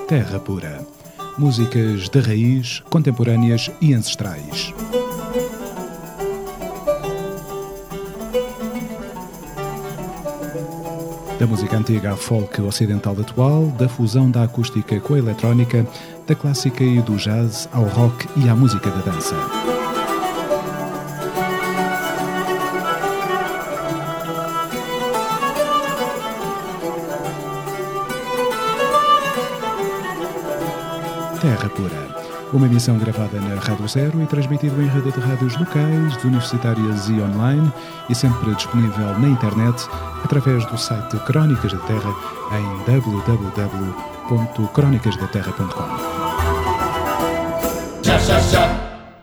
Terra Pura. Músicas de raiz, contemporâneas e ancestrais. Da música antiga à folk ocidental atual, da fusão da acústica com a eletrónica, da clássica e do jazz ao rock e à música da dança. Terra Pura. Uma emissão gravada na Rádio Zero e transmitida em rede de rádios locais, universitárias e online, e sempre disponível na internet através do site Crónicas da Terra em www.cronicasdaterra.com. Tchá, tchá, tchá.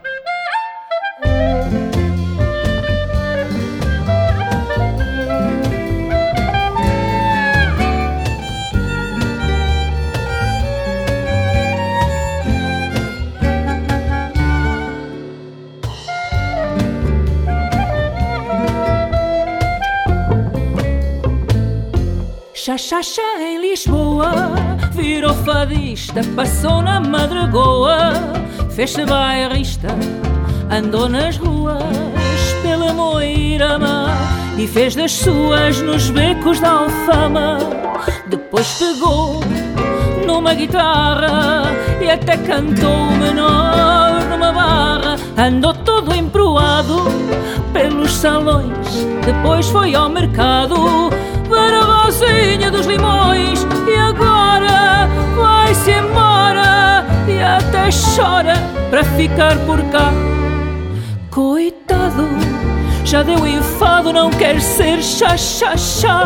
Xaxá em Lisboa, virou fadista, passou na Madragoa, fez-se bairrista, andou nas ruas pela Moirama e fez das suas nos becos da Alfama. Depois pegou numa guitarra e até cantou menor numa barra. Andou todo emproado pelos salões, depois foi ao mercado para a Rosinha dos Limões e agora vai-se embora e até chora para ficar por cá. Coitado, já deu enfado, não quer ser xá-xá-xá.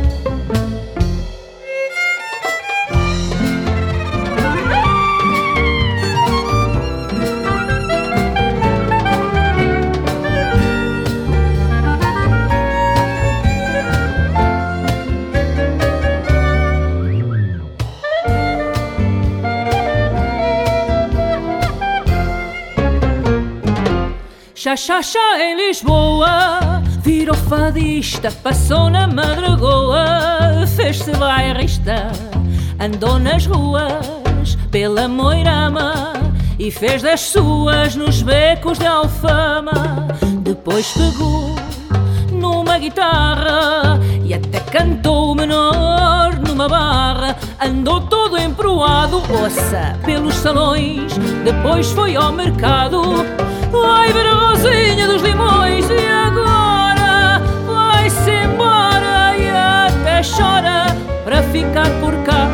Xaxá em Lisboa, virou fadista, passou na Madragoa, fez-se bairrista, andou nas ruas pela Moirama e fez das suas nos becos de Alfama. Depois pegou numa guitarra e até cantou menor numa barra. Andou todo emproado, ouça, pelos salões, depois foi ao mercado, vai ver a Rosinha dos Limões e agora vai-se embora e até chora para ficar por cá.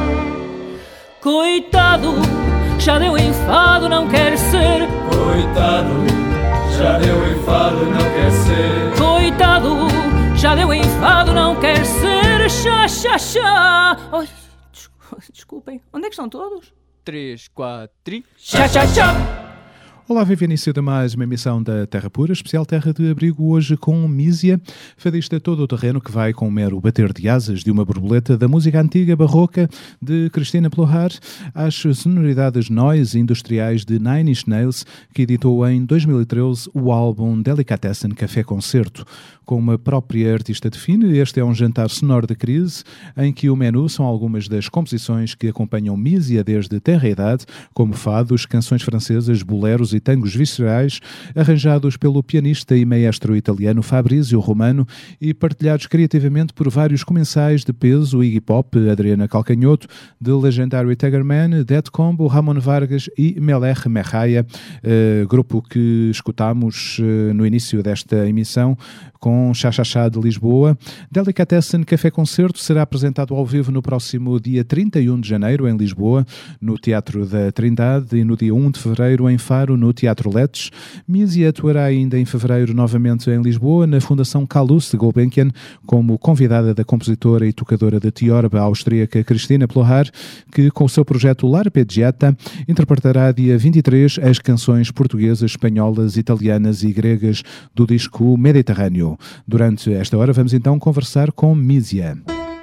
Coitado, já deu enfado, não quer ser. Coitado, já deu enfado, não quer ser. Coitado, já deu enfado, não quer ser. Xá, xá, xá. Oh, desculpem, onde é que estão todos? 3, 4, 3. Xá, xá, xá. Olá, vive início de mais uma emissão da Terra Pura, especial Terra de Abrigo, hoje com Mísia, fadista todo o terreno que vai com o mero bater de asas de uma borboleta da música antiga barroca de Cristina Plohar às sonoridades noise industriais de Nine Inch Nails, que editou em 2013 o álbum Delicatessen Café Concerto. Como a própria artista define, este é um jantar sonoro de crise, em que o menu são algumas das composições que acompanham Mísia desde tenra idade, como fados, canções francesas, boleros e tangos viscerais, arranjados pelo pianista e maestro italiano Fabrizio Romano e partilhados criativamente por vários comensais de peso, Iggy Pop, Adriana Calcanhoto, The Legendary Tiger Man, Dead Combo, Ramon Vargas e Melech Merraia, grupo que escutámos no início desta emissão com Xaxá de Lisboa. Delicatessen Café Concerto será apresentado ao vivo no próximo dia 31 de janeiro em Lisboa, no Teatro da Trindade, e no dia 1 de fevereiro em Faro, no Teatro Letes. Mísia atuará ainda em fevereiro novamente em Lisboa, na Fundação Calouste Gulbenkian, como convidada da compositora e tocadora de tiorba austríaca Cristina Plohar, que com o seu projeto L'Arpeggiata interpretará dia 23 as canções portuguesas, espanholas, italianas e gregas do disco Mediterrâneo. Durante esta hora vamos então conversar com Mísia.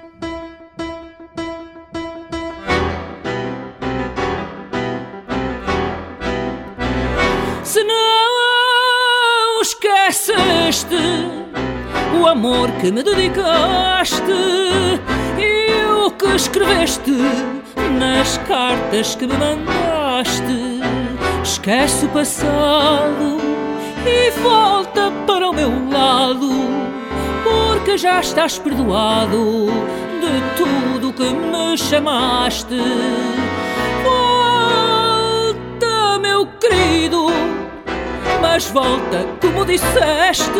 Se não esqueceste o amor que me dedicaste e o que escreveste nas cartas que me mandaste. Esquece o passado e volta para o meu lado, porque já estás perdoado de tudo que me chamaste. Volta, meu querido, mas volta como disseste,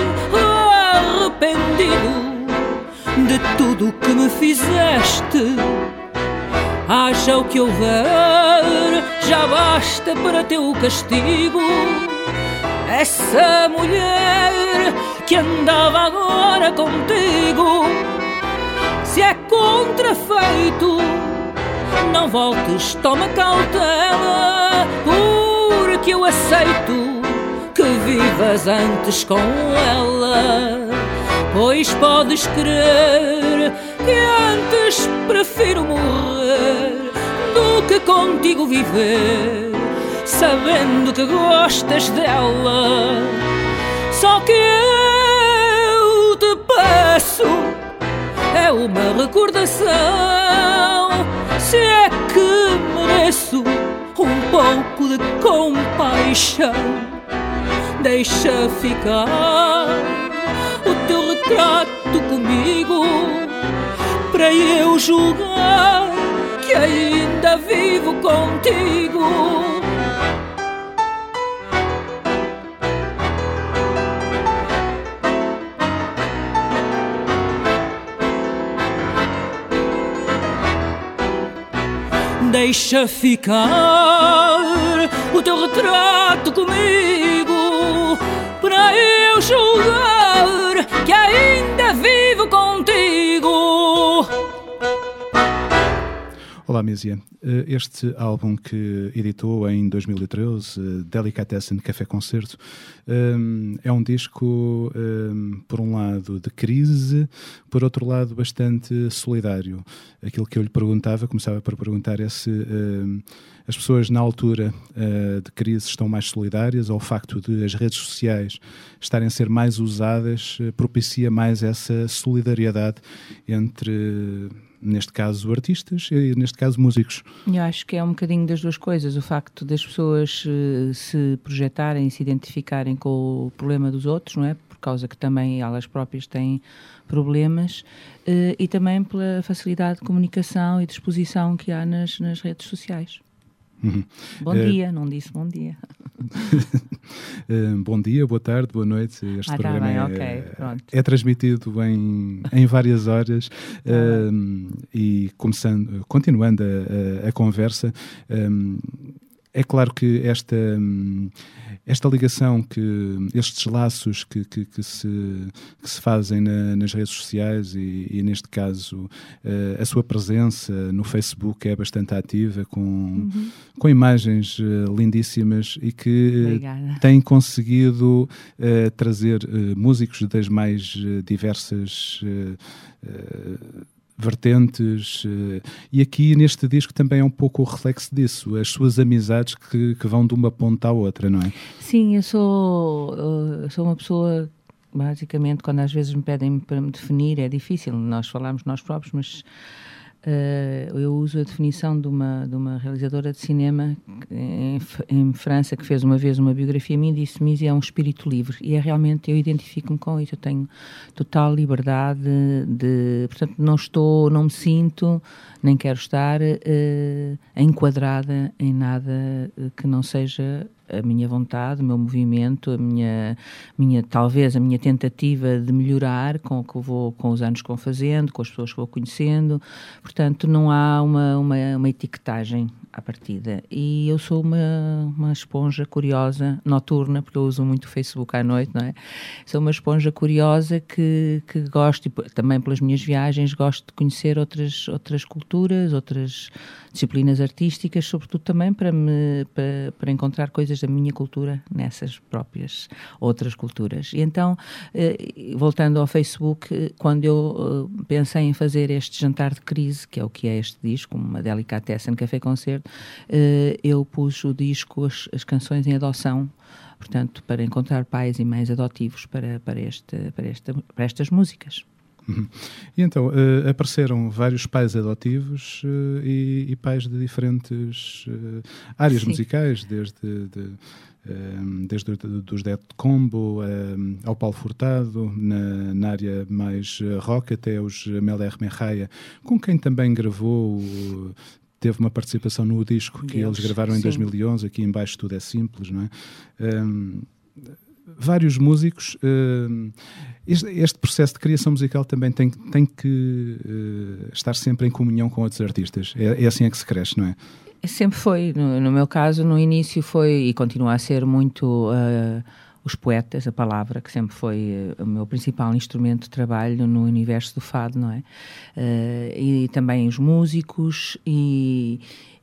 arrependido de tudo que me fizeste. Haja o que houver, já basta para teu castigo. Essa mulher que andava agora contigo, se é contrafeito, não voltes, toma cautela, porque eu aceito que vivas antes com ela. Pois podes crer que antes prefiro morrer do que contigo viver, sabendo que gostas dela. Só que eu te peço é uma recordação, se é que mereço um pouco de compaixão. Deixa ficar o teu retrato comigo, para eu julgar que ainda vivo contigo. Deixa ficar o teu retrato comigo, para eu julgar que ainda vivo contigo. Olá, Mísia. Este álbum que editou em 2013, Delicatessen Café Concerto, é um disco, por um lado, de crise, por outro lado, bastante solidário. Aquilo que eu lhe perguntava, começava por perguntar, é se as pessoas na altura de crise estão mais solidárias, ou o facto de as redes sociais estarem a ser mais usadas propicia mais essa solidariedade entre, neste caso, artistas e, neste caso, músicos. Eu acho que é um bocadinho das duas coisas. O facto das pessoas se projetarem e se identificarem com o problema dos outros, não é? Por causa que também elas próprias têm problemas, e também pela facilidade de comunicação e de exposição que há nas redes sociais. Uhum. Bom dia, não disse bom dia. Bom dia, boa tarde, boa noite. Este programa tá bem, okay, é transmitido em várias horas, e continuando a conversa, é claro que esta ligação, estes laços que se fazem nas redes sociais e neste caso a sua presença no Facebook é bastante ativa, com imagens lindíssimas e que tem conseguido trazer músicos das mais diversas vertentes, e aqui neste disco também é um pouco o reflexo disso, as suas amizades que vão de uma ponta à outra, não é? Sim, eu sou uma pessoa, basicamente, quando às vezes me pedem para me definir, é difícil, nós falamos nós próprios, mas eu uso a definição de uma realizadora de cinema em França, que fez uma vez uma biografia minha, e disse: Mísia é um espírito livre, e realmente, eu identifico-me com isso, eu tenho total liberdade portanto não me sinto, nem quero estar enquadrada em nada que não seja a minha vontade, o meu movimento, talvez a minha tentativa de melhorar com os anos que vou fazendo, com as pessoas que vou conhecendo. Portanto, não há uma etiquetagem à partida. E eu sou uma esponja curiosa, noturna, porque eu uso muito o Facebook à noite, não é? Sou uma esponja curiosa que gosto, e também pelas minhas viagens, gosto de conhecer outras culturas, outras disciplinas artísticas, sobretudo também para encontrar coisas da minha cultura nessas próprias outras culturas. E então, voltando ao Facebook, quando eu pensei em fazer este jantar de crise, que é este disco, uma Delicatessen Café Concerto, eu pus o disco, as canções em adoção, portanto, para encontrar pais e mães adotivos para estas músicas. E então, apareceram vários pais adotivos e pais de diferentes áreas musicais, desde dos Dead Combo ao Paulo Furtado, na área mais rock, até os Meler Merraia, com quem também gravou, teve uma participação no disco que eles gravaram em 2011, aqui em baixo tudo é simples, não é? Vários músicos. Este processo de criação musical também tem que estar sempre em comunhão com outros artistas. É assim que se cresce, não é? Sempre foi. No meu caso, no início foi, e continua a ser muito, os poetas, a palavra, que sempre foi o meu principal instrumento de trabalho no universo do fado, não é? E também os músicos e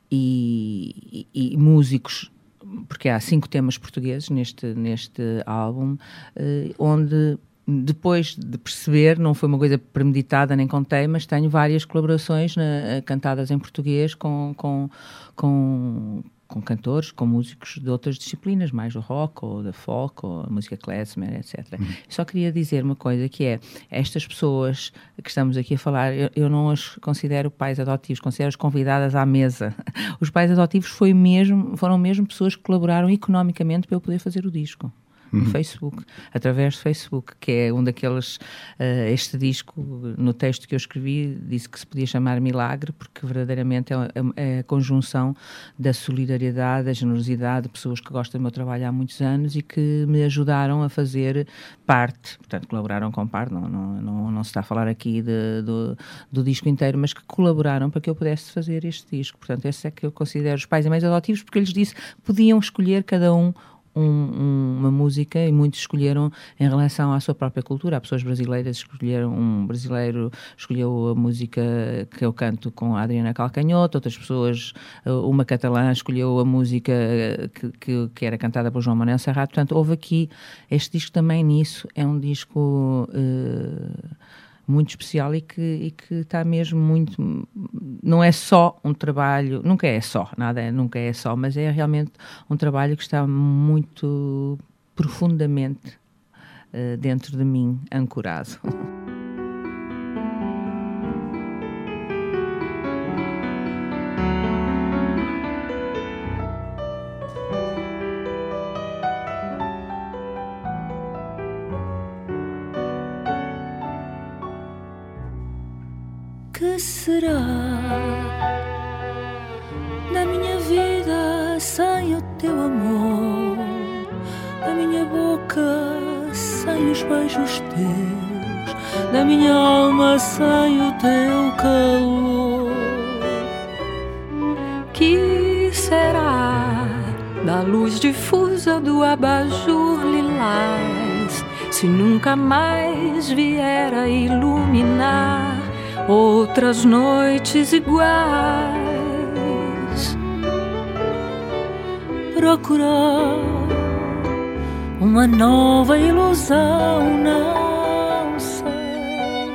músicos, porque há 5 temas portugueses neste álbum, onde depois de perceber, não foi uma coisa premeditada nem contei, mas tenho várias colaborações cantadas em português com cantores, com músicos de outras disciplinas, mais do rock ou da folk ou a música klezmer, etc. Só queria dizer uma coisa, que é, estas pessoas que estamos aqui a falar, eu não as considero pais adotivos, considero-as convidadas à mesa. Os pais adotivos foram mesmo pessoas que colaboraram economicamente para eu poder fazer o disco. No Facebook, através do Facebook, que é um daqueles, este disco, no texto que eu escrevi, disse que se podia chamar Milagre, porque verdadeiramente é a conjunção da solidariedade, da generosidade de pessoas que gostam do meu trabalho há muitos anos e que me ajudaram a fazer parte, portanto colaboraram com parte, não se está a falar aqui do disco inteiro, mas que colaboraram para que eu pudesse fazer este disco. Portanto, esse é que eu considero os pais e mães adotivos, porque eu lhes disse que podiam escolher cada uma música, e muitos escolheram em relação à sua própria cultura. Há pessoas brasileiras que escolheram, um brasileiro escolheu a música que eu canto com a Adriana Calcanhoto, outras pessoas, uma catalã escolheu a música que era cantada por João Manuel Serrat. Portanto, houve aqui, este disco também nisso, é um disco muito especial e que está mesmo muito... Não é só um trabalho... Nunca é só, mas é realmente um trabalho que está muito profundamente dentro de mim, ancorado. Que será da minha vida sem o teu amor, da minha boca sem os beijos teus, da minha alma sem o teu calor? Que será da luz difusa do abajur lilás, se nunca mais vier a iluminar outras noites iguais? Procurar uma nova ilusão, não sei.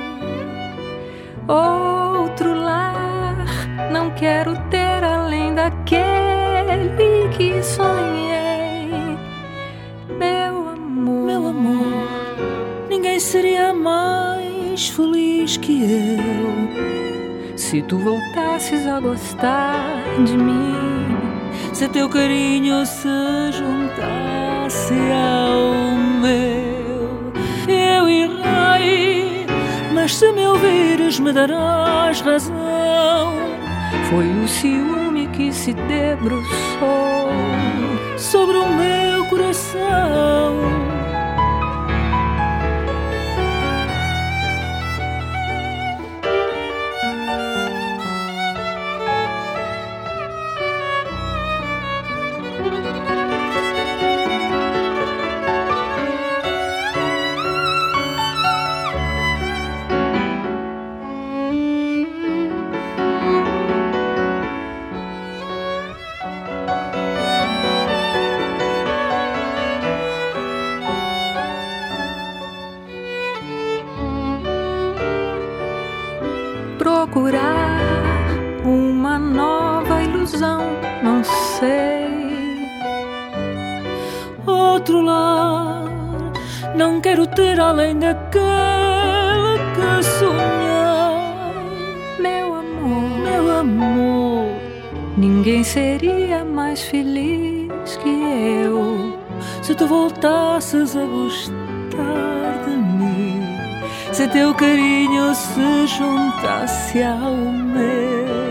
Outro lar não quero ter além daquele que sonhei. Meu amor, ninguém seria mais feliz que eu se tu voltasses a gostar de mim, se teu carinho se juntasse ao meu. Eu irei, mas se me ouvires me darás razão. Foi o ciúme que se debruçou sobre o meu coração. Procurar uma nova ilusão, não sei. Outro lar não quero ter além daquele que de sonhar. Meu amor, ninguém seria mais feliz que eu se tu voltasses a gostar de mim, se teu carinho se juntasse ao meu.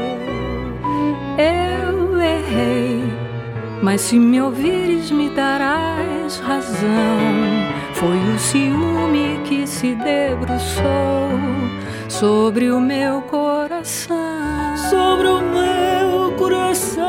Eu errei, mas se me ouvires me darás razão. Foi o ciúme que se debruçou sobre o meu coração, sobre o meu coração.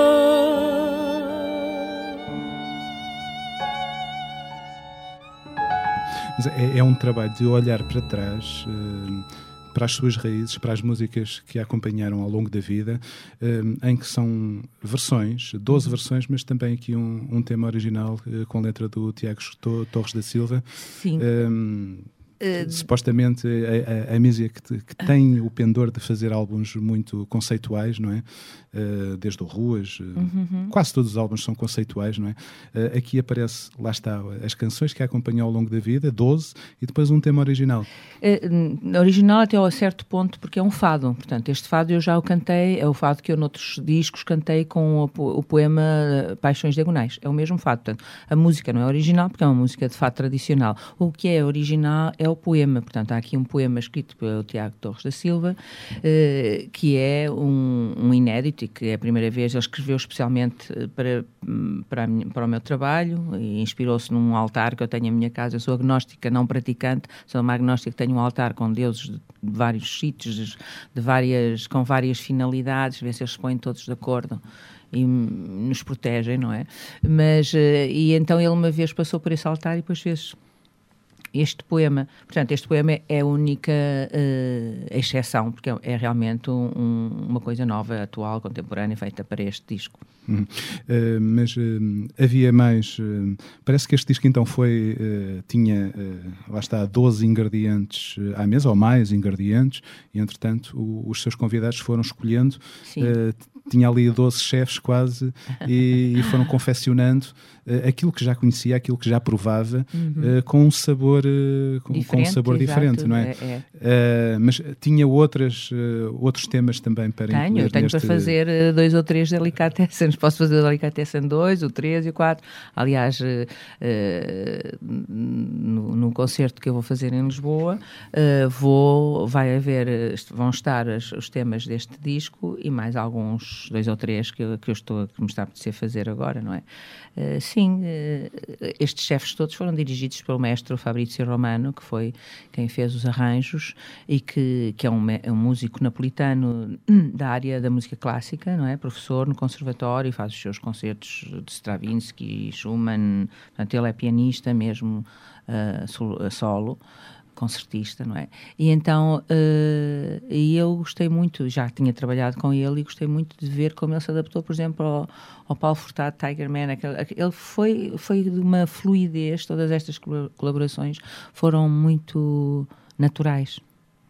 É um trabalho de olhar para trás, para as suas raízes, para as músicas que a acompanharam ao longo da vida, em que são versões, 12 versões, mas também aqui um tema original com letra do Tiago Torres da Silva. Sim. Supostamente a Mísia que tem o pendor de fazer álbuns muito conceituais, não é? Desde o Ruas, quase todos os álbuns são conceituais, não é? Aqui aparece, lá está, as canções que a acompanhou ao longo da vida, 12, e depois um tema original. Original até a certo ponto, porque é um fado. Portanto, este fado eu já o cantei, é o fado que eu noutros discos cantei com o poema Paixões Diagonais. É o mesmo fado. Portanto, a música não é original, porque é uma música de fado tradicional. O que é original é o poema. Portanto, há aqui um poema escrito pelo Tiago Torres da Silva, que é um inédito e que é a primeira vez ele escreveu especialmente para o meu trabalho e inspirou-se num altar que eu tenho em minha casa. Eu sou agnóstica, não praticante, sou uma agnóstica que tenho um altar com deuses de vários sítios, com várias finalidades, ver se eles se põem todos de acordo e nos protegem, não é? Mas, e então ele uma vez passou por esse altar e depois fez este poema. Portanto, este poema é a única exceção, porque é realmente uma coisa nova, atual, contemporânea, feita para este disco. Mas havia mais... parece que este disco então tinha, lá está, 12 ingredientes à mesa, ou mais ingredientes, e entretanto os seus convidados foram escolhendo, tinha ali 12 chefes quase, e foram confeccionando aquilo que já conhecia, aquilo que já provava, com um sabor, diferente, não é? Mas tinha outros temas também para incluir. Eu tenho para fazer 2 ou 3 delicatessens. Posso fazer o delicatessen 2, o 3 e o 4. Aliás, no concerto que eu vou fazer em Lisboa, vão estar os temas deste disco e mais alguns 2 ou 3 que me está a apetecer fazer agora, não é? Sim, estes chefes todos foram dirigidos pelo mestre Fabrizio Romano, que foi quem fez os arranjos e que é um músico napolitano da área da música clássica, não é? Professor no conservatório, faz os seus concertos de Stravinsky, Schumann, portanto ele é pianista mesmo, solo, concertista, não é? E então, e eu gostei muito, já tinha trabalhado com ele e gostei muito de ver como ele se adaptou, por exemplo, ao Paulo Furtado, Tiger Man. Ele foi de uma fluidez, todas estas colaborações foram muito naturais.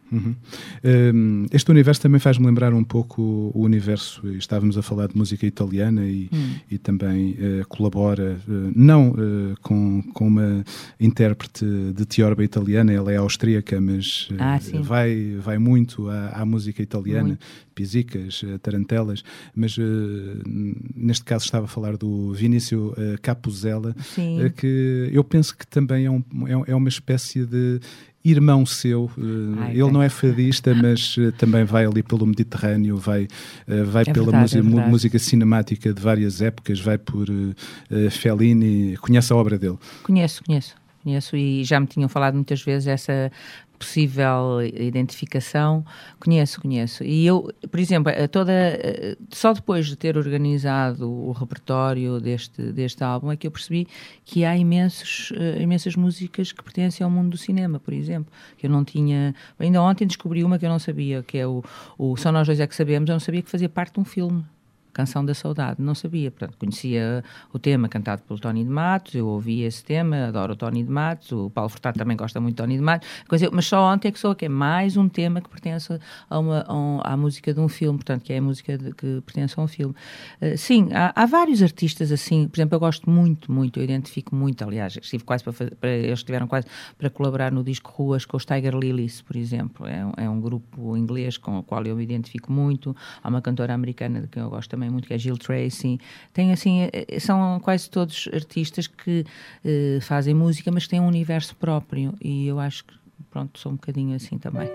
Este universo também faz-me lembrar um pouco o universo, estávamos a falar de música italiana e também colabora, não com uma intérprete de tiorba italiana, ela é austríaca, mas vai muito à música italiana, muito. Pisicas, tarantelas, mas neste caso estava a falar do Vinícius Capuzella, que eu penso que também é uma espécie de irmão seu. Ele não é fadista, mas também vai ali pelo Mediterrâneo, vai pela música cinemática de várias épocas, vai por Fellini. Conhece a obra dele? Conheço e já me tinham falado muitas vezes essa possível identificação. Conheço. E eu, por exemplo, só depois de ter organizado o repertório deste álbum é que eu percebi que há imensas músicas que pertencem ao mundo do cinema, por exemplo, que eu não tinha... Ainda ontem descobri uma que eu não sabia, que é o Só Nós Dois É Que Sabemos. Eu não sabia que fazia parte de um filme. Canção da Saudade, não sabia, portanto, conhecia o tema cantado pelo Tony de Matos, eu ouvi esse tema, adoro o Tony de Matos, o Paulo Furtado também gosta muito do Tony de Matos, mas só ontem é que soube que é mais um tema que pertence à música de um filme, portanto, que é a música que pertence a um filme. Sim, há vários artistas assim, por exemplo, eu gosto muito, eu identifico muito, aliás, eles estiveram quase para colaborar no disco Ruas com os Tiger Lilies, por exemplo, é um grupo inglês com o qual eu me identifico muito. Há uma cantora americana de quem eu gosto também muito, que é Jill Tracy. Tem, assim, são quase todos artistas que fazem música, mas têm um universo próprio, e eu acho que, pronto, sou um bocadinho assim também.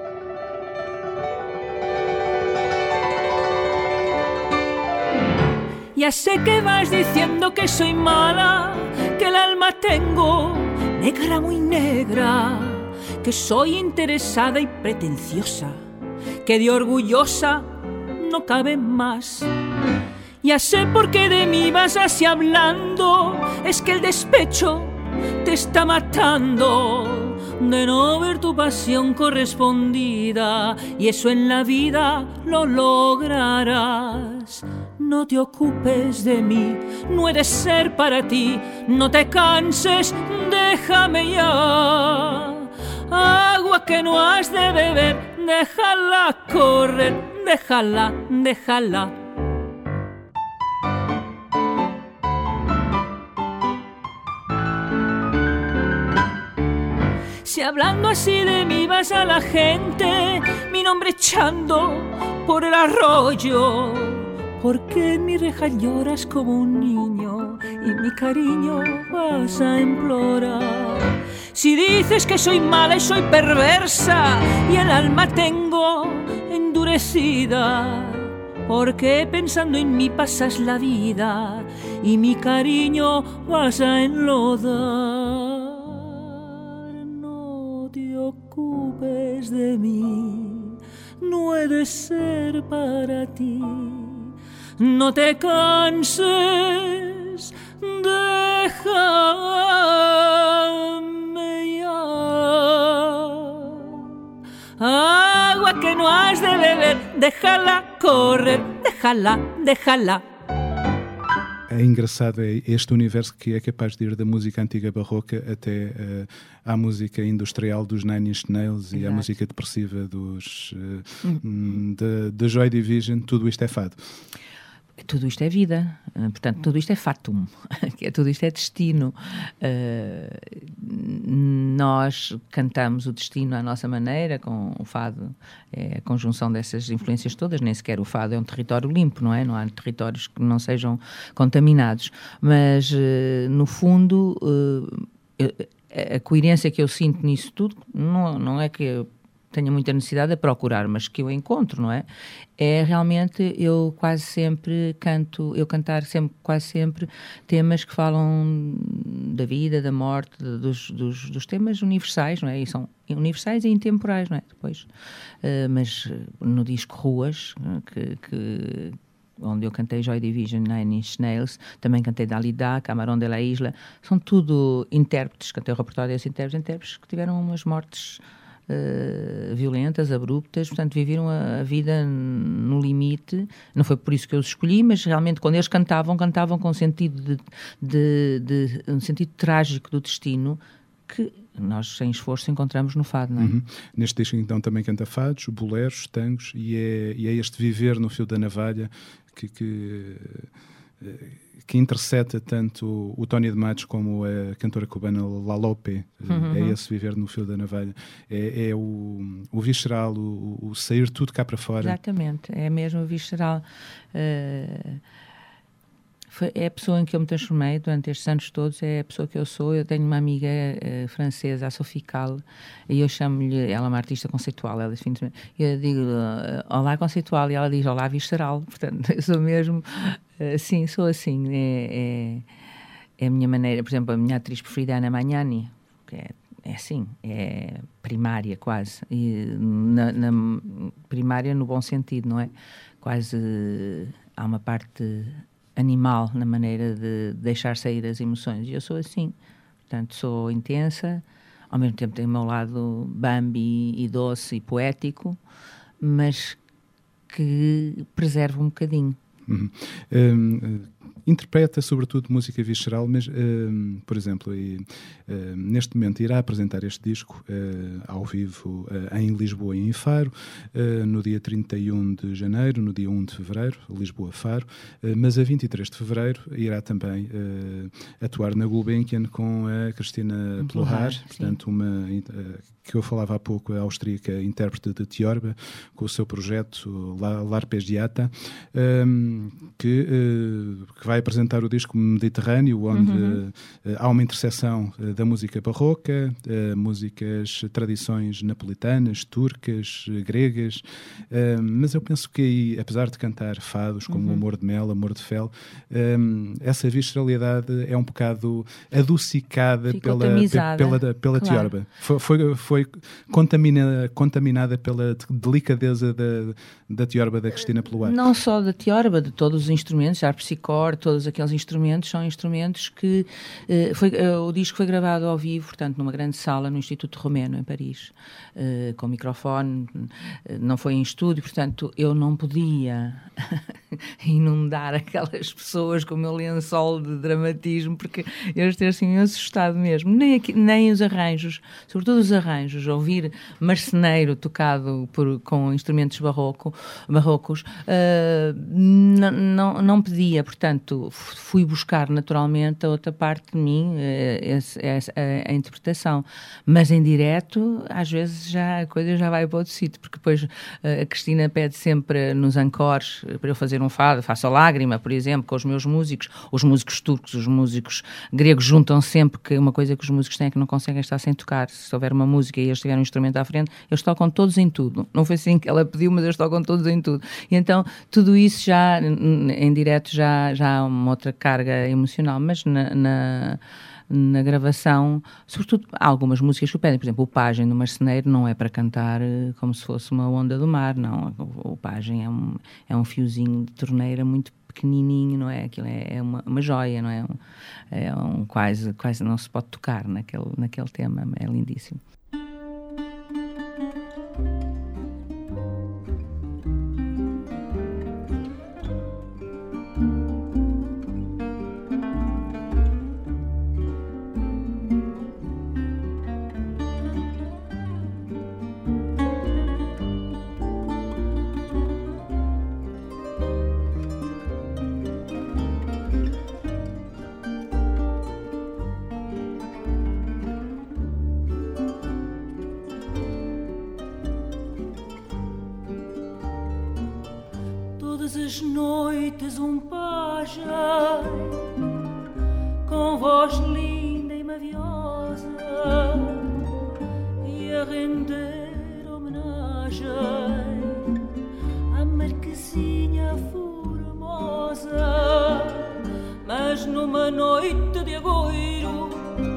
Ya sé que vas diciendo que soy mala, que el alma tengo negra, muy negra, que soy interesada y pretenciosa, que de orgullosa no cabe más. Ya sé por qué de mí vas así hablando, es que el despecho te está matando de no ver tu pasión correspondida, y eso en la vida lo lograrás. No te ocupes de mí, no he de ser para ti, no te canses, déjame ya. Agua que no has de beber, déjala correr, déjala. Si hablando así de mí vas a la gente, mi nombre echando por el arroyo, porque en mi reja lloras como un niño y mi cariño vas a implorar. Si dices que soy mala y soy perversa y el alma tengo endurecida, porque pensando en mí pasas la vida y mi cariño vas a enlodar. No te ocupes de mí, no he de ser para ti. No te canses, déjame ya. Agua que no has de beber, déjala correr, déjala. É engraçado este universo que é capaz de ir da música antiga barroca até à música industrial dos Nine Inch Nails. Exato. E à música depressiva da Joy Division. Tudo isto é fado. Tudo isto é vida, portanto, tudo isto é fatum, tudo isto é destino. Nós cantamos o destino à nossa maneira, com o fado, é a conjunção dessas influências todas, nem sequer o fado é um território limpo, não é? Não há territórios que não sejam contaminados, mas, no fundo, a coerência que eu sinto nisso tudo, não é que eu tenha muita necessidade de procurar, mas que eu encontro, não é? É realmente eu quase sempre cantar quase sempre temas que falam da vida, da morte, dos temas universais, não é? E são universais e intemporais, não é? Depois, mas no disco Ruas, onde eu cantei Joy Division, Nine Inch Nails, também cantei Dalida, Camarón de la Isla, são tudo intérpretes, cantei o repertório desses intérpretes que tiveram umas mortes violentas, abruptas, portanto viveram a vida no limite. Não foi por isso que eu os escolhi, mas realmente quando eles cantavam com um sentido um sentido trágico do destino que nós sem esforço encontramos no fado, não é? Uhum. Neste disco então também canta fados, boleros, tangos, e é este viver no fio da navalha que intercepta tanto o Tony de Matos como a cantora cubana La Lope. É esse viver no fio da navalha. É o visceral, o sair tudo cá para fora. Exatamente, é mesmo o visceral. É a pessoa em que eu me transformei durante estes anos todos, é a pessoa que eu sou. Eu tenho uma amiga francesa, a Sophie Calle, e eu chamo-lhe, ela é uma artista conceitual, ela eu digo, olá conceitual, e ela diz, olá visceral. Portanto, eu sou mesmo, sim, sou assim, é a minha maneira. Por exemplo, a minha atriz preferida é Ana Magnani, que é assim, é primária quase, e na primária no bom sentido, não é? Quase há uma parte animal na maneira de deixar sair as emoções, e eu sou assim, portanto sou intensa, ao mesmo tempo tenho o meu lado Bambi e doce e poético, mas que preservo um bocadinho. Interpreta sobretudo música visceral, mas, por exemplo, neste momento irá apresentar este disco ao vivo em Lisboa e em Faro, no dia 31 de janeiro, no dia 1 de fevereiro, Lisboa-Faro, mas a 23 de fevereiro irá também atuar na Gulbenkian com a Cristina Plohar, portanto, que eu falava há pouco, a austríaca intérprete de Tiorba, com o seu projeto L'Arpeggiata, que vai apresentar o disco Mediterrâneo, onde há uma interseção da música barroca, músicas, tradições napolitanas, turcas, gregas, mas eu penso que aí, apesar de cantar fados como Amor de Mel, Amor de Fel, essa visceralidade é um bocado adocicada pela Tiorba. Foi contaminada pela delicadeza da Tiorba da Cristina Plohar. Não só da Tiorba, de todos os instrumentos, harpsichord, todos aqueles instrumentos, são instrumentos que... o disco foi gravado ao vivo, portanto, numa grande sala no Instituto Romeno, em Paris, com microfone, não foi em estúdio, portanto, eu não podia inundar aquelas pessoas com o meu lençol de dramatismo, porque eles ter-se assustado mesmo. Nem os arranjos, sobretudo os arranjos, ouvir marceneiro tocado com instrumentos barrocos, não pedia, portanto, fui buscar naturalmente a outra parte de mim, a interpretação, mas em direto, às vezes a coisa já vai para outro sítio, porque depois a Cristina pede sempre nos encores para eu fazer um fado, faço a lágrima, por exemplo, com os meus músicos, os músicos turcos, os músicos gregos juntam sempre, que uma coisa que os músicos têm é que não conseguem estar sem tocar. Se houver uma música e eles tiverem um instrumento à frente, eles tocam todos em tudo. Não foi assim que ela pediu, mas eles tocam todos em tudo. E então, tudo isso já, em direto, já há uma outra carga emocional, mas na gravação, sobretudo, há algumas músicas que pedem, por exemplo, o Pajem do Marceneiro não é para cantar como se fosse uma onda do mar, não. O Pajem é um fiozinho de torneira muito pequenininho, não é? Aquilo é uma joia, não é? Quase não se pode tocar naquele tema, é lindíssimo. As noites pajem com voz linda e maviosa e a render homenagem à Marquesinha formosa, mas numa noite de agouro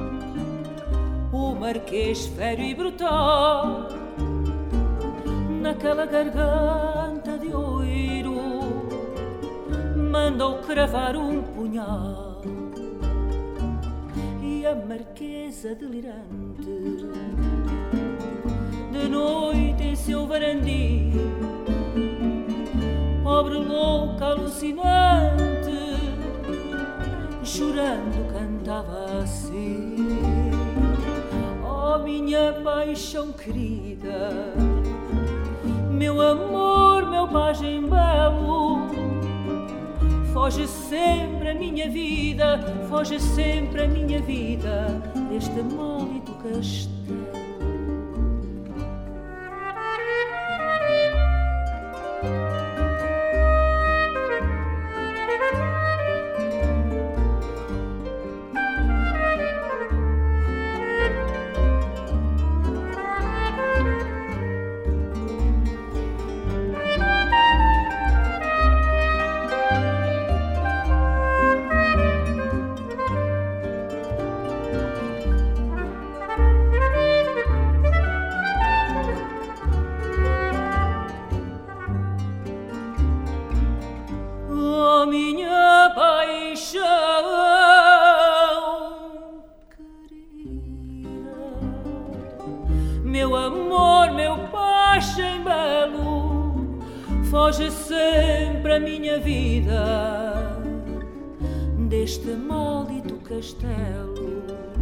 o Marquês fério e brutal naquela garganta de ouro mandou cravar um punhal e a Marquesa delirante de noite em seu varandim, pobre louca alucinante, chorando cantava assim: oh minha paixão querida, meu amor, meu pajem belo, foge sempre a minha vida, foge sempre a minha vida deste maldito castelo. foge sempre a minha vida deste maldito castelo.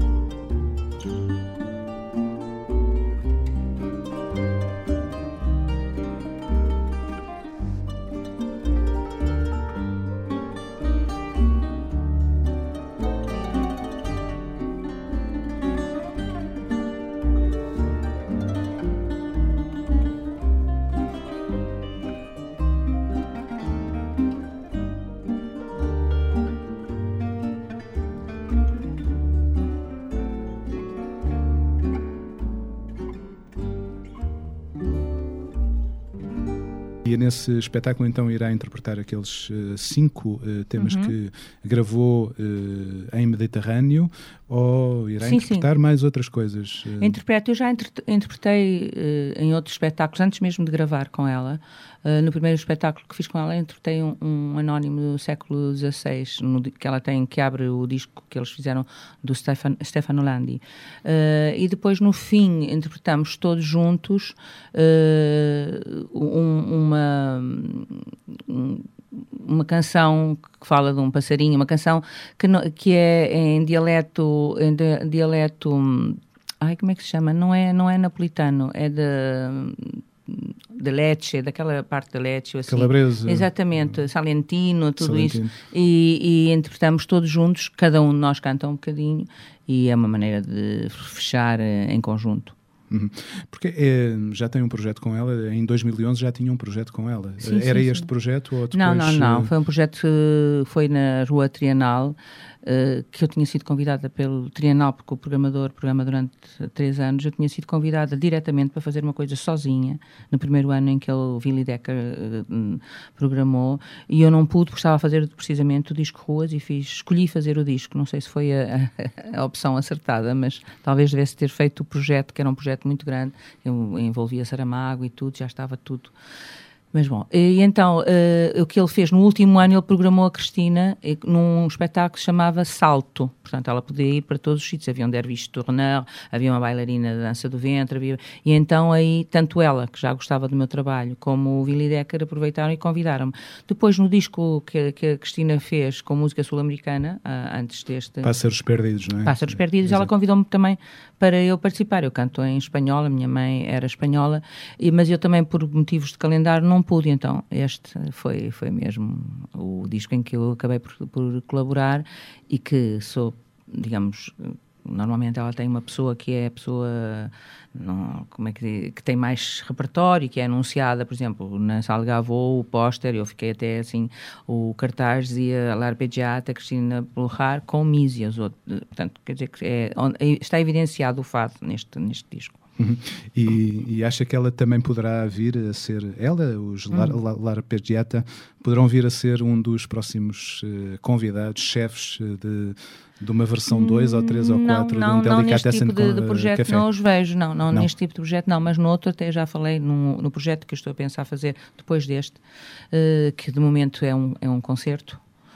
E nesse espetáculo, então, irá interpretar aqueles 5 temas que gravou em Mediterrâneo, ou irá interpretar mais outras coisas? Eu já interpretei em outros espetáculos, antes mesmo de gravar com ela. No primeiro espetáculo que fiz com ela, interpretei um anónimo do século XVI, que ela tem, que abre o disco que eles fizeram do Stefano Landi. E depois, no fim, interpretamos todos juntos uma canção que fala de um passarinho, uma canção que é em dialeto, ai, como é que se chama? Não é napolitano, é de Lecce, daquela parte de Lecce, assim. Calabresa. Exatamente, Salentino, tudo isso. E interpretamos todos juntos, cada um de nós canta um bocadinho, e é uma maneira de fechar em conjunto. Porque já tem um projeto com ela, em 2011 já tinha um projeto com ela. Sim, Era sim, este projeto ou depois... Não, foi um projeto que foi na Rua Trienal, que eu tinha sido convidada pelo Trienal, porque o programador programa durante 3 anos, eu tinha sido convidada diretamente para fazer uma coisa sozinha, no primeiro ano em que o Willy Decker programou, e eu não pude, porque estava a fazer precisamente o disco Ruas, e escolhi fazer o disco. Não sei se foi a opção acertada, mas talvez devesse ter feito o projeto, que era um projeto muito grande, eu envolvia Saramago e tudo, já estava tudo. Mas bom, e então o que ele fez no último ano, ele programou a Cristina num espetáculo que se chamava Salto. Portanto, ela podia ir para todos os sítios. Havia um derviche tourneur, havia uma bailarina de dança do ventre, e então aí, tanto ela, que já gostava do meu trabalho, como o Willy Decker aproveitaram e convidaram-me. Depois, no disco que a Cristina fez com música sul-americana, antes deste... Pássaros Perdidos, não é? Pássaros Perdidos, ela convidou-me também para eu participar. Eu canto em espanhol, a minha mãe era espanhola, mas eu também, por motivos de calendário, não pude. Então, este foi mesmo o disco em que eu acabei por colaborar, e que sou, digamos, normalmente ela tem uma pessoa que é a pessoa, que tem mais repertório, que é anunciada, por exemplo, na Salgavo, o póster, eu fiquei até assim, o cartaz dizia L'Arpeggiata, Cristina Pulhar, com Mísias, portanto, quer dizer que está evidenciado o fado neste disco. E acha que ela também poderá vir a ser, os L'Arpeggiata, poderão vir a ser um dos próximos convidados, chefes de uma versão 2 ou 3 ou 4 de um Delicatessen neste tipo de projeto café? Não os vejo, não, neste tipo de projeto não, mas no outro até já falei, no projeto que eu estou a pensar fazer depois deste, que de momento é um concerto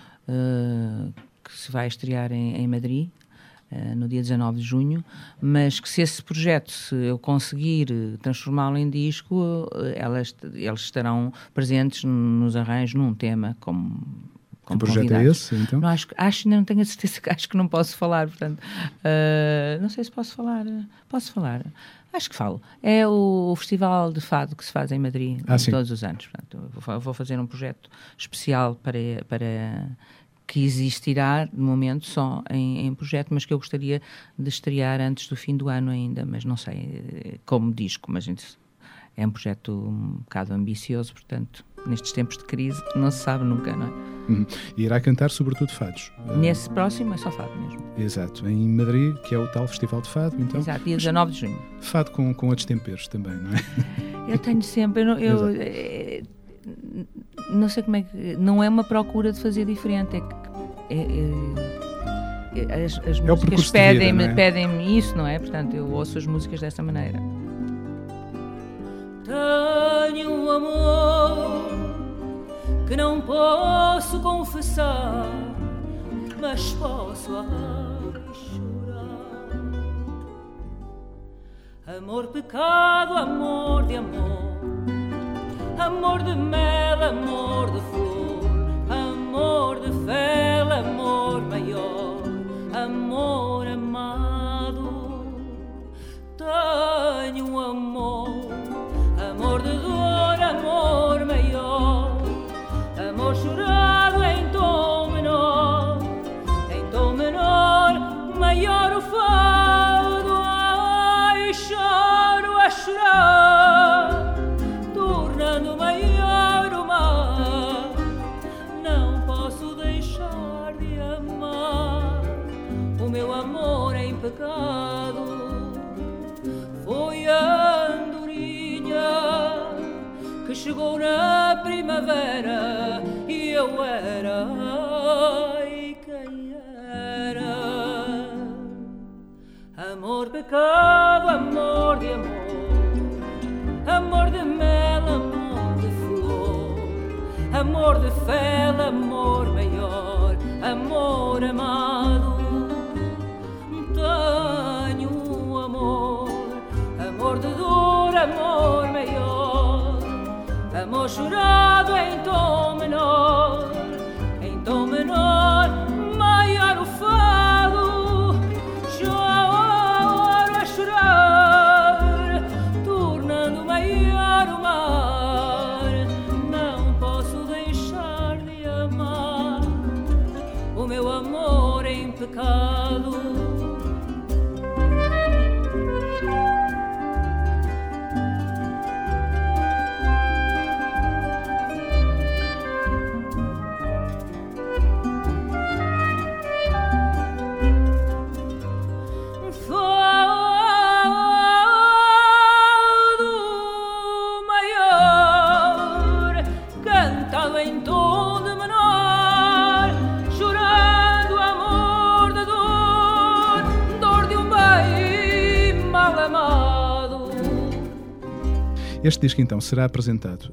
que se vai estrear em Madrid, no dia 19 de junho, mas que se esse projeto, se eu conseguir transformá-lo em disco, eles estarão presentes nos arranjos num tema como que projeto convidados. É esse, então? Não, acho, não tenho a certeza, acho que não posso falar, portanto, não sei se posso falar. Posso falar? Acho que falo. É o Festival de Fado que se faz em Madrid todos os anos. Portanto, eu vou fazer um projeto especial para que existirá, de momento, só em projeto, mas que eu gostaria de estrear antes do fim do ano ainda, mas não sei, como disco, mas é um projeto um bocado ambicioso, portanto, nestes tempos de crise, não se sabe nunca, não é? E irá cantar sobretudo fados? Nesse próximo é só fado mesmo. Exato, em Madrid, que é o tal Festival de Fado, então. Exato, dia 19 de junho. Fado com outros temperos também, não é? Eu tenho sempre... não sei como é que... Não é uma procura de fazer diferente, as músicas pedem-me isso, não é? Portanto, eu ouço as músicas dessa maneira. Tenho um amor que não posso confessar, mas posso chorar. Amor, pecado, amor de amor, amor de mel fel, amor de flor, amor de fel, amor maior, amor amado. Tenho um amor, amor de dor, amor maior, amor chorado em tom menor, maior o fado. Ai, choro a chorar, tornando maior o mar. Não posso deixar de amar, o meu amor é em pecado. Foi a andorinha que chegou na primavera e eu era, ai, quem era? Amor, pecado, amor de amor, amor de mel, amor de flor, amor de fel, amor maior, amor amado. Tenho amor, amor de dor, amor maior, amor chorado em tom menor, maior o fado. Choro a chorar, tornando maior o mar. Não posso deixar de amar, o meu amor é em pecado. Este disco, então, será apresentado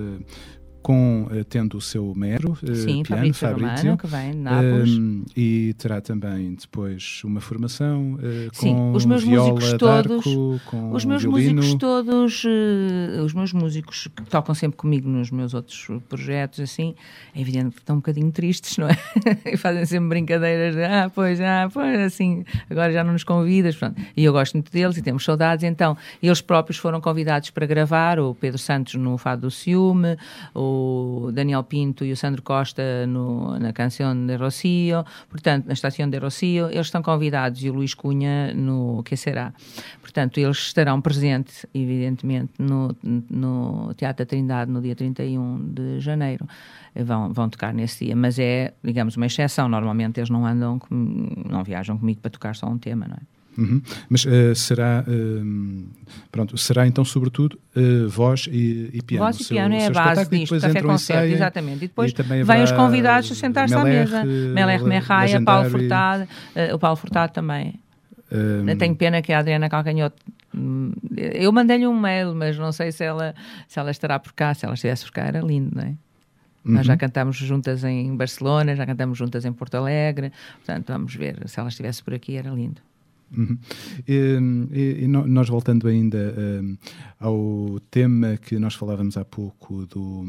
tendo o seu mero sim, piano, Fabrizio, que vem de Nápoles. E terá também depois uma formação sim, com os meus viola músicos d'arco, todos, com os meus violino. músicos todos, os meus músicos que tocam sempre comigo nos meus outros projetos, assim, é evidente que estão um bocadinho tristes, não é? E fazem sempre brincadeiras de, pois, assim, agora já não nos convidas, pronto. E eu gosto muito deles e temos saudades, então, eles próprios foram convidados para gravar, o Pedro Santos no Fado do Ciúme, o Daniel Pinto e o Sandro Costa na Canção de Rocio, portanto, na Estação de Rocio, eles estão convidados, e o Luís Cunha no Que Será. Portanto, eles estarão presentes, evidentemente, no Teatro da Trindade no dia 31 de janeiro. Vão tocar nesse dia, mas é, digamos, uma exceção. Normalmente eles não viajam comigo para tocar só um tema, não é? Uhum. Mas será então sobretudo voz e piano. Voz e piano é a base disto, Café Concerto, exatamente. E depois vêm os convidados a sentar-se à mesa. Melech Merraia, Paulo Furtado, o Paulo Furtado também. Tenho pena que a Adriana Calcanhoto, eu mandei-lhe um mail, mas não sei se ela estará por cá. Se ela estivesse por cá era lindo, não é? Nós já cantamos juntas em Barcelona, já cantamos juntas em Porto Alegre, portanto vamos ver, se ela estivesse por aqui era lindo. Uhum. E nós voltando ainda ao tema que nós falávamos há pouco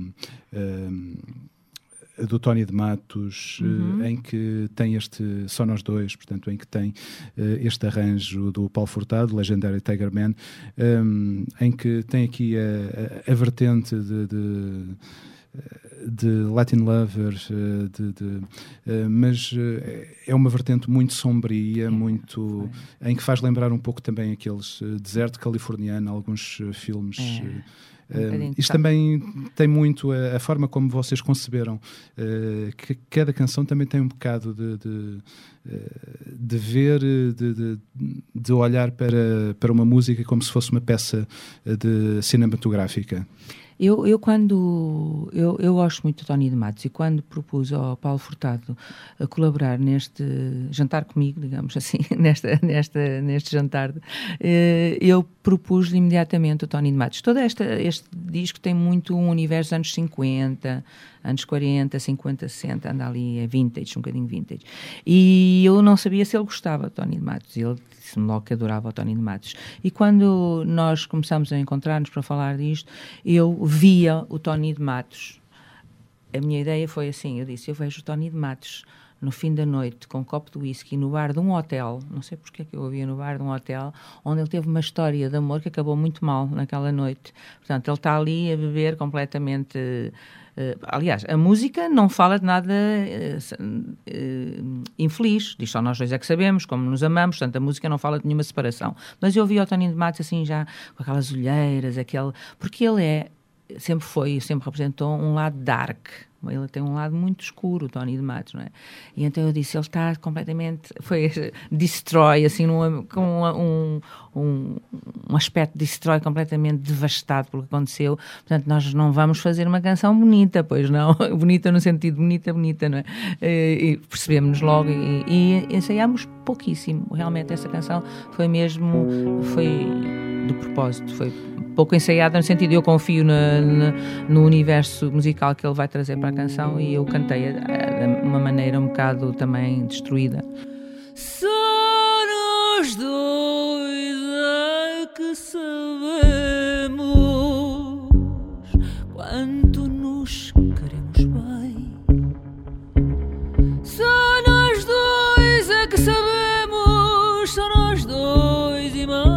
do Tony de Matos, em que tem só nós dois, portanto, em que tem este arranjo do Paulo Furtado, Legendary Tiger Man, em que tem aqui a vertente de Latin Lovers, mas é uma vertente muito sombria, em que faz lembrar um pouco também aqueles deserto californiano, alguns filmes. Isto também tem muito a forma como vocês conceberam, que cada canção também tem um bocado de ver, de olhar para uma música como se fosse uma peça cinematográfica. Eu gosto muito do Tony de Matos, e quando propus ao Paulo Furtado a colaborar neste jantar comigo, digamos assim, neste jantar, eu propus-lhe imediatamente o Tony de Matos. Todo este disco tem muito um universo dos anos 50, anos 40, 50, 60, anda ali, é vintage, um bocadinho vintage. E eu não sabia se ele gostava do Tony de Matos. Ele disse-me logo que adorava o Tony de Matos. E quando nós começamos a encontrar-nos para falar disto, eu via o Tony de Matos a minha ideia foi assim, eu disse, eu vejo o Tony de Matos no fim da noite, com um copo de whisky, no bar de um hotel, não sei porque é que eu ouvia no bar de um hotel, onde ele teve uma história de amor que acabou muito mal naquela noite. Portanto, ele está ali a beber completamente... aliás, a música não fala de nada infeliz, diz só nós dois é que sabemos, como nos amamos, portanto a música não fala de nenhuma separação. Mas eu ouvi o Tony de Matos assim já, com aquelas olheiras, porque ele sempre representou um lado dark. Ele tem um lado muito escuro, o Tony de Matos, não é? E então eu disse, ele está completamente... Foi destroy, assim, com um aspecto destroy completamente devastado pelo que aconteceu. Portanto, nós não vamos fazer uma canção bonita, pois não? Bonita no sentido bonita, não é? E percebemos logo e ensaiámos pouquíssimo. Realmente essa canção foi de propósito, foi pouco ensaiada, no sentido, eu confio no universo musical que ele vai trazer para a canção e eu cantei de uma maneira um bocado também destruída. Só nós dois é que sabemos quanto nos queremos bem. Só nós dois é que sabemos, só nós dois e mais.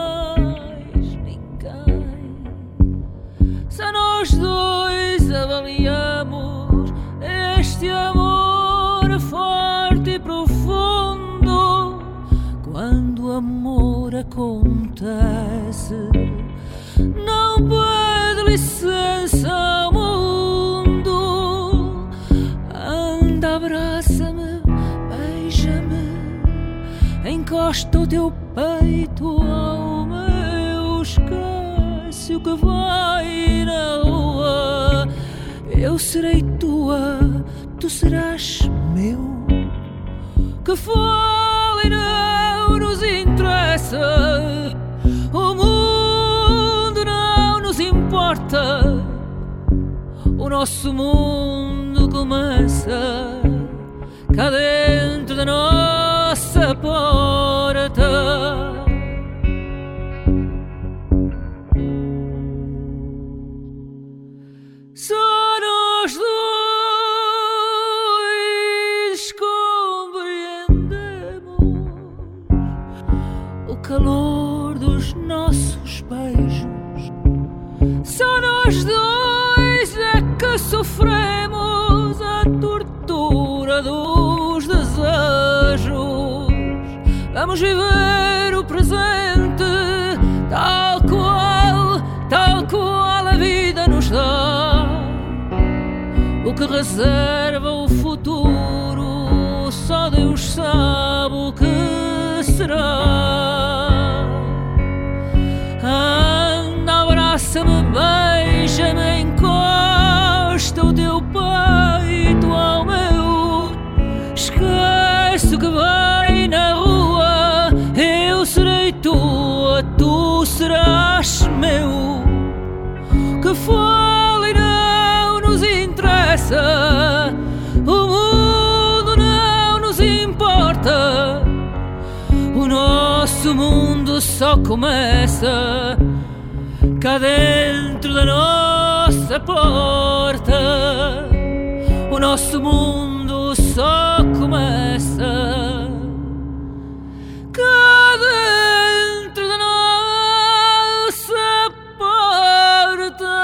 Nós dois avaliamos este amor forte e profundo. Quando o amor acontece, não pede licença ao mundo. Anda, abraça-me, beija-me, encosta o teu peito ao meu esquece o que vai na rua. Eu serei tua, tu serás meu. Que fale não nos interessa, o mundo não nos importa. O nosso mundo começa cá dentro da nossa porta. Só nós dois compreendemos o calor dos nossos beijos. Só nós dois é que sofremos a tortura dos desejos. Vamos viver o presente tal qual a vida nos dá. O que reserva o futuro, só Deus sabe o que será. Anda, abraça-me, beija-me, encosta o teu peito ao meu. Esquece o que vai na rua, eu serei tua, tu serás meu. Que fale não nos interessa, o mundo não nos importa. O nosso mundo só começa cá dentro da nossa porta. O nosso mundo só começa cá dentro da nossa porta.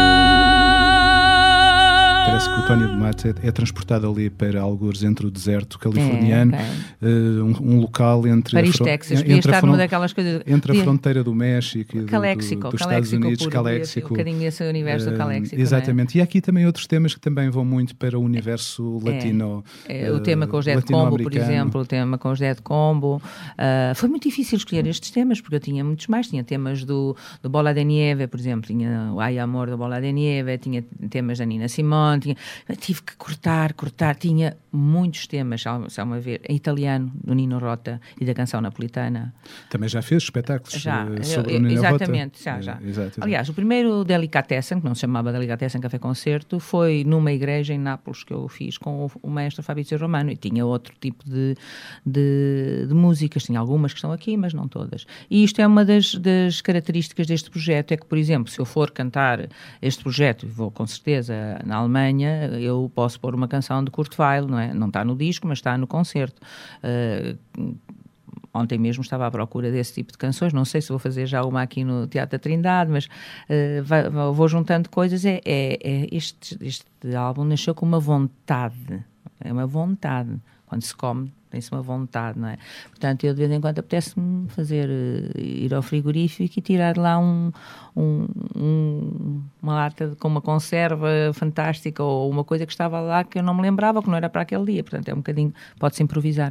Parece que o Tony de Matos é transportado ali para algures entre o deserto californiano, um local entre Paris, Texas, podia estar numa daquelas coisas entre a fronteira do México e dos Estados Unidos, Caléxico, um bocadinho esse universo do Caléxico. Exatamente, e há aqui também outros temas que também vão muito para o universo latino. O tema com o José de Combo, por exemplo, o tema com o José de Combo. Foi muito difícil escolher estes temas, porque eu tinha muitos mais. Tinha temas do Bola de Nieve, por exemplo, tinha o Ai Amor do Bola de Nieve, tinha temas da Nina Simone, tive tive que cortar, tinha muitos temas, só uma vez, em italiano, do Nino Rota e da canção napolitana. Também já fez espetáculos sobre o Nino exatamente, Rota? Já. Exato. Aliás, o primeiro Delicatessen, que não se chamava Delicatessen Café Concerto, foi numa igreja em Nápoles que eu fiz com o maestro Fabrizio Romano, e tinha outro tipo de músicas, tinha algumas que estão aqui, mas não todas. E isto é uma das características deste projeto, é que, por exemplo, se eu for cantar este projeto, vou com certeza na Alemanha, eu posso pôr uma canção de Kurt Weill, não é? Não está no disco, mas está no concerto. Ontem mesmo estava à procura desse tipo de canções, não sei se vou fazer já uma aqui no Teatro da Trindade, mas vou juntando coisas. Este álbum nasceu com uma vontade, é uma vontade. Quando se come, tem-se uma vontade, não é? Portanto, eu de vez em quando apetece-me ir ao frigorífico e tirar lá uma lata com uma conserva fantástica ou uma coisa que estava lá que eu não me lembrava, que não era para aquele dia. Portanto, é um bocadinho, pode-se improvisar.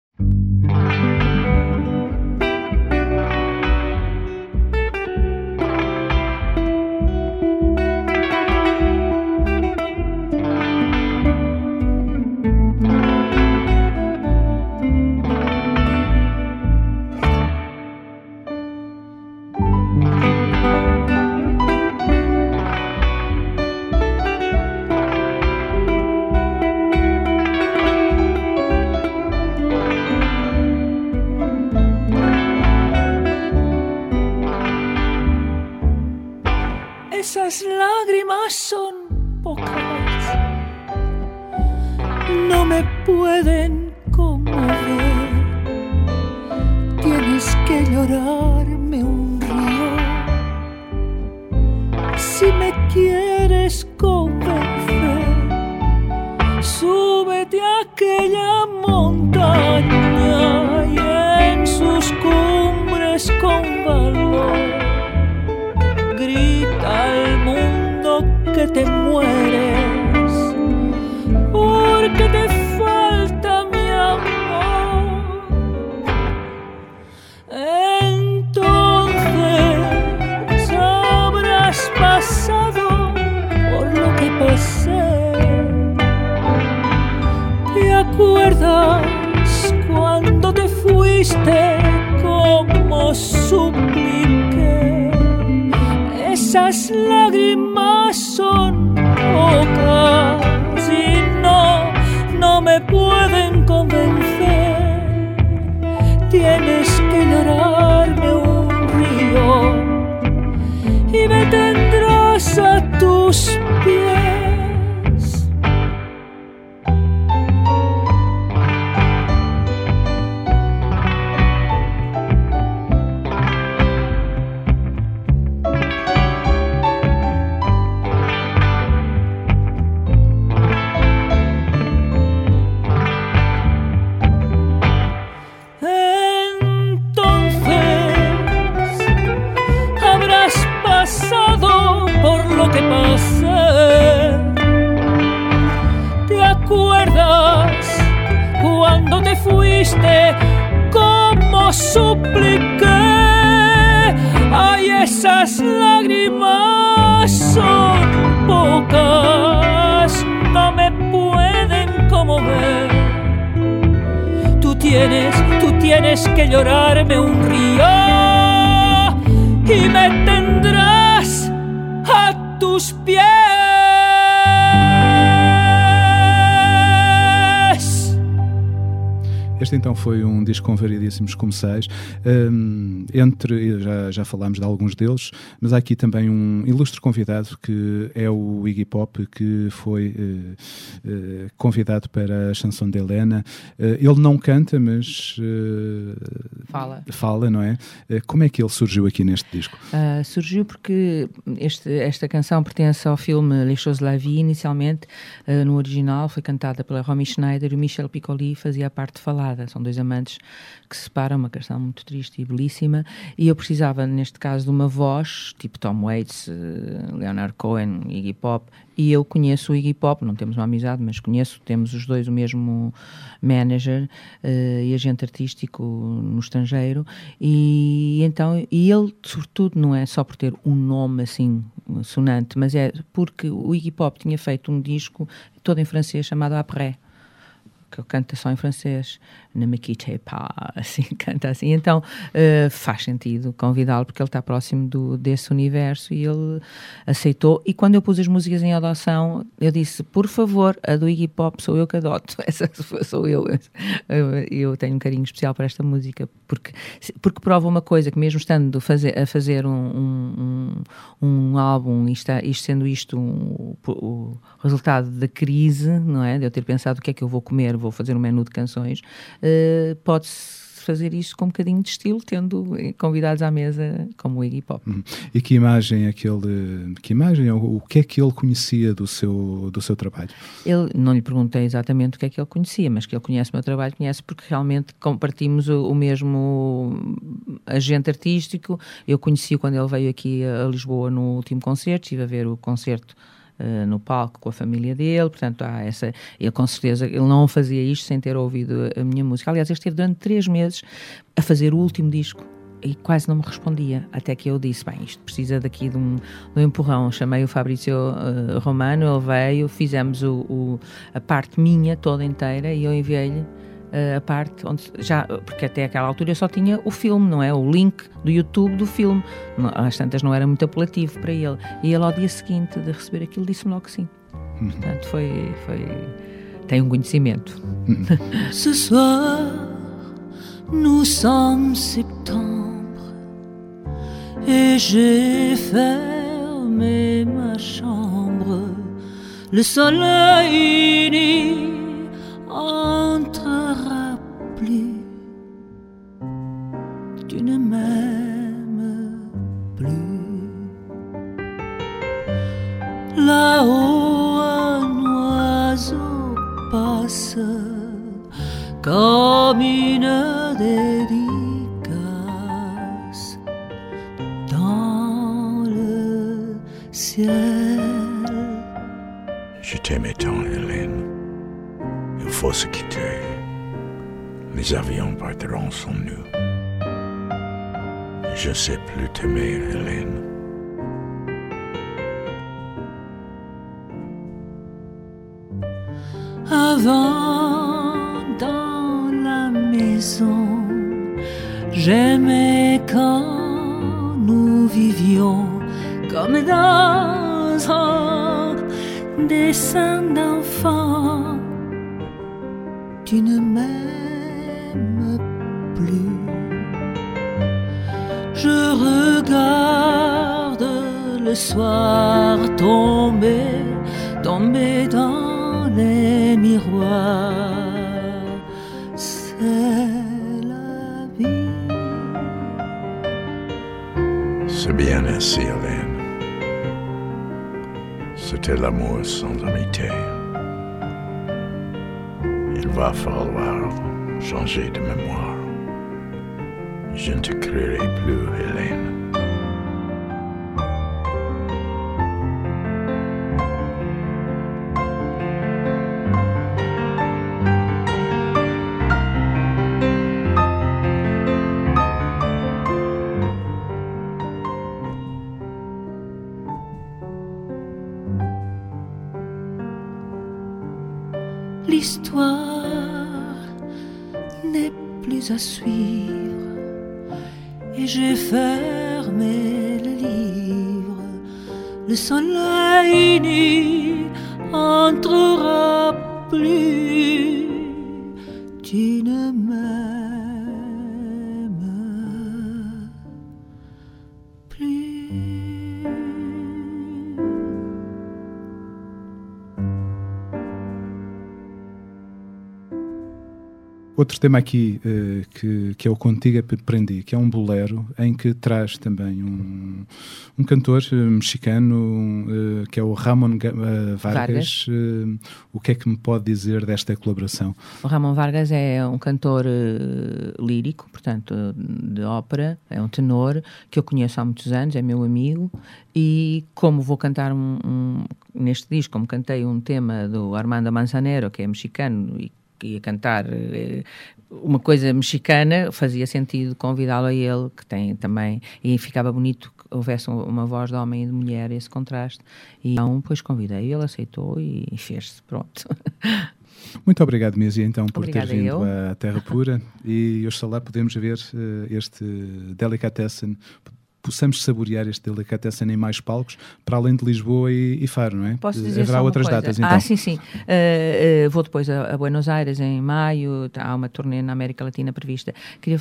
Esas lágrimas son pocas, no me pueden conmover. Tienes que llorarme un río si me quieres convencer. Súbete a aquella montaña y en sus cumbres con valor grita al mundo que te mueres, porque te falta mi amor. Entonces habrás pasado por lo que pasé. ¿Te acuerdas cuando te fuiste, como supliqué? Esas lágrimas son pocas y no me pueden convencer. Tienes que llorarme un río y me tendrás a tus pies. Como supliqué, ay, esas lágrimas son pocas, no me pueden conmover. Tú tienes que llorarme un río y me tendrás a tus pies. Este então foi um disco com variedíssimos comerciais, já falámos de alguns deles, mas há aqui também um ilustre convidado que é o Iggy Pop, que foi convidado para a Chanson de Helena. Ele não canta, mas fala, não é? Como é que ele surgiu aqui neste disco? Surgiu porque esta canção pertence ao filme Les Choses de la Vie. Inicialmente, no original, foi cantada pela Romy Schneider e o Michel Piccoli fazia a parte falada. separada, são 2 amantes que se separam, uma canção muito triste e belíssima, e eu precisava, neste caso, de uma voz, tipo Tom Waits, Leonard Cohen, Iggy Pop, e eu conheço o Iggy Pop, não temos uma amizade, mas conheço, temos os dois o mesmo manager e agente artístico no estrangeiro, e então, e ele, sobretudo, não é só por ter um nome assim sonante, mas é porque o Iggy Pop tinha feito um disco todo em francês chamado Après, que canta só em francês, ne me quittez pas, assim, canta assim. Então faz sentido convidá-lo, porque ele está próximo desse universo, e ele aceitou. E quando eu pus as músicas em adoção, eu disse, por favor, a do Iggy Pop sou eu que adoto, essa sou eu. Eu tenho um carinho especial para esta música, porque prova uma coisa, que mesmo estando a fazer um álbum, e sendo isto o resultado da crise, não é? De eu ter pensado o que é que eu vou comer, vou fazer um menu de canções, pode-se fazer isto com um bocadinho de estilo, tendo convidados à mesa como o Iggy Pop. E que imagem o que é que ele conhecia do seu trabalho? Não lhe perguntei exatamente o que é que ele conhecia, mas que ele conhece o meu trabalho, conhece, porque realmente compartimos o mesmo agente artístico. Eu conheci-o quando ele veio aqui a Lisboa no último concerto, estive a ver o concerto no palco com a família dele, portanto ele com certeza, ele não fazia isto sem ter ouvido a minha música. Aliás, ele esteve durante 3 meses a fazer o último disco e quase não me respondia, até que eu disse, bem, isto precisa daqui de um empurrão. Chamei o Fabrício Romano, ele veio, fizemos a parte minha toda inteira, e eu enviei-lhe a parte onde porque até aquela altura eu só tinha o filme, não é? O link do YouTube do filme. Às tantas não era muito apelativo para ele. E ele, ao dia seguinte de receber aquilo, disse-me logo que sim. Portanto, tem um conhecimento. Ce soir, nous sommes septembre, et j'ai fermé ma chambre. Le soleil entrera plus, tu ne m'aimes plus. Là-haut un oiseau passe comme une dédicace dans le ciel. Je t'aimais tant, Hélène. Il faut se quitter. Les avions partiront sans nous. Je ne sais plus t'aimer, Hélène. Avant, dans la maison, j'aimais quand nous vivions comme dans un dessin d'enfant. Tu ne m'aimes plus. Je regarde le soir tomber dans les miroirs. C'est la vie. C'est bien ainsi, Hélène. C'était l'amour sans amitié. Il va falloir changer de mémoire. Je ne te créerai plus, Hélène. L'histoire n'est plus à suivre et j'ai fermé le livre. Le soleil n'y entrera plus. Tu ne m'aimes plus. Outro tema aqui que eu contigo aprendi, que é um bolero em que traz também um cantor mexicano que é o Ramon Vargas. O que é que me pode dizer desta colaboração? O Ramon Vargas é um cantor lírico, portanto, de ópera, é um tenor que eu conheço há muitos anos, é meu amigo, e como vou cantar neste disco, como cantei um tema do Armando Manzanero, que é mexicano e que ia cantar uma coisa mexicana, fazia sentido convidá-lo a ele, que tem também, e ficava bonito que houvesse uma voz de homem e de mulher, esse contraste, e então, pois convidei, ele aceitou e fez-se, pronto. Muito obrigado, Mísia, então, por Obrigada ter vindo à Terra Pura, e oxalá podemos ver este Delicatessen, possamos saborear este Delicatessen em mais palcos, para além de Lisboa e Faro, não é? Posso dizer haverá só outras coisa? datas, então? Sim. Vou depois a Buenos Aires em maio, há uma turnê na América Latina prevista. Queria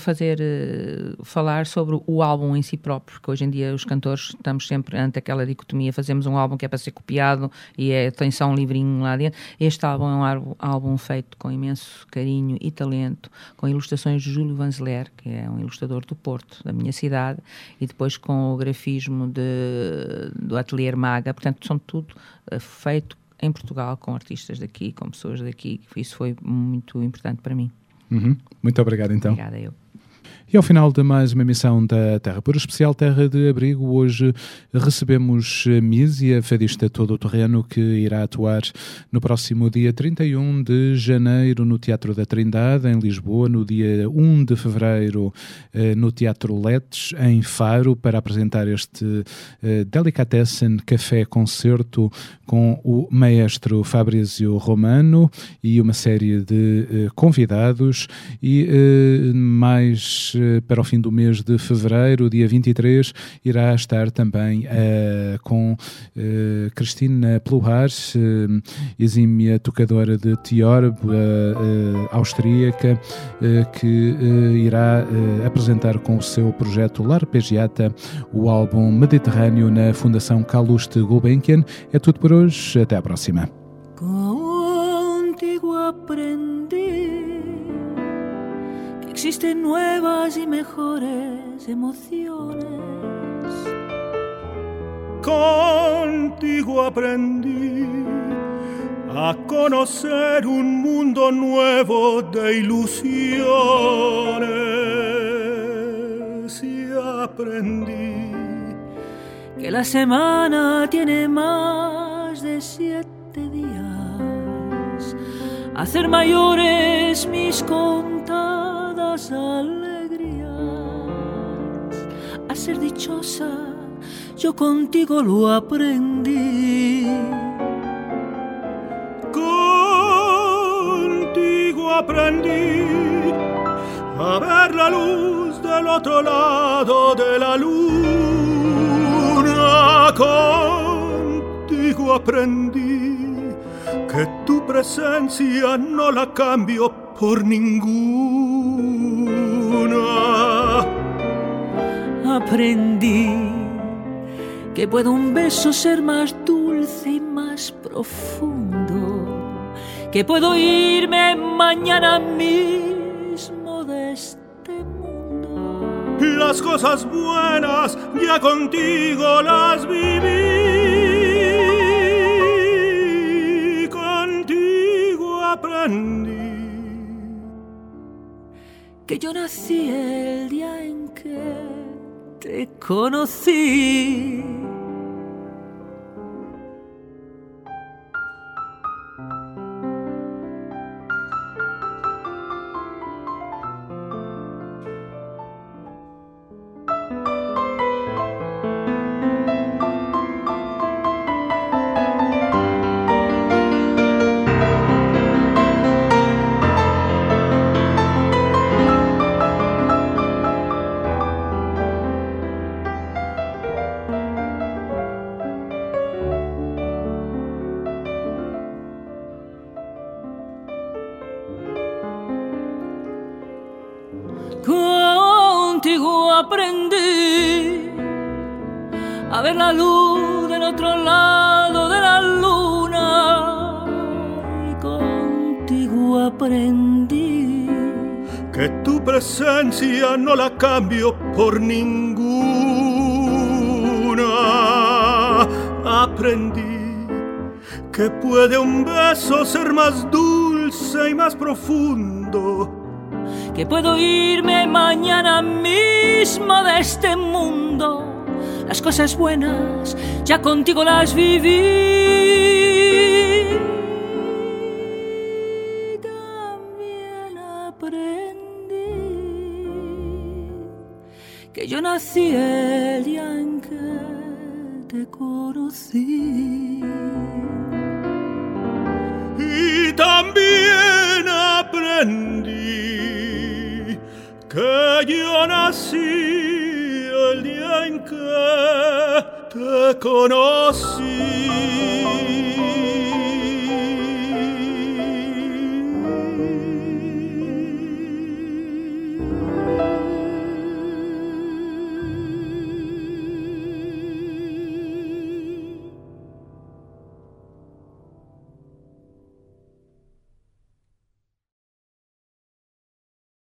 falar sobre o álbum em si próprio, porque hoje em dia os cantores estamos sempre ante aquela dicotomia, fazemos um álbum que é para ser copiado e tem só um livrinho lá dentro. Este álbum é um álbum feito com imenso carinho e talento, com ilustrações de Júlio Vanzeler, que é um ilustrador do Porto, da minha cidade, e depois com o grafismo do Atelier Maga, portanto são tudo feito em Portugal, com artistas daqui, com pessoas daqui. Isso foi muito importante para mim. Muito obrigado, então. Obrigada, eu. E ao final de mais uma emissão da Terra Pura, especial Terra de Abrigo, hoje recebemos Mísia, fadista todo-terreno, que irá atuar no próximo dia 31 de janeiro no Teatro da Trindade, em Lisboa, no dia 1 de fevereiro no Teatro Letes, em Faro, para apresentar este Delicatessen Café Concerto com o maestro Fabrizio Romano e uma série de convidados, e mais para o fim do mês de fevereiro, dia 23, irá estar também com Cristina Pluhar, exímia tocadora de Theorbo, austríaca, que irá apresentar com o seu projeto L'Arpeggiata o álbum Mediterrâneo na Fundação Calouste Gulbenkian. É tudo por hoje, até à próxima. Contigo aprendi que existen nuevas y mejores emociones. Contigo aprendí a conocer un mundo nuevo de ilusiones, y aprendí Que la semana tiene más de 7 días, hacer mayores mis contadas alegrías, a ser dichosa yo contigo lo aprendí. Contigo aprendí a ver la luz del otro lado de la luna. Contigo aprendí que tu presencia no la cambio por ninguna. Aprendí que puede un beso ser más dulce y más profundo, que puedo irme mañana mismo de este mundo. Las cosas buenas ya contigo las viví, contigo aprendí que yo nací el día en que te conocí. Contigo aprendí a ver la luz del otro lado de la luna, y contigo aprendí que tu presencia no la cambio por ninguna. Aprendí que puede un beso ser más dulce y más profundo, que puedo irme mañana mismo de este mundo. Las cosas buenas ya contigo las viví. También aprendí que yo nací el día en que te conocí. Y también aprendí que yo nací el día en que te conocí.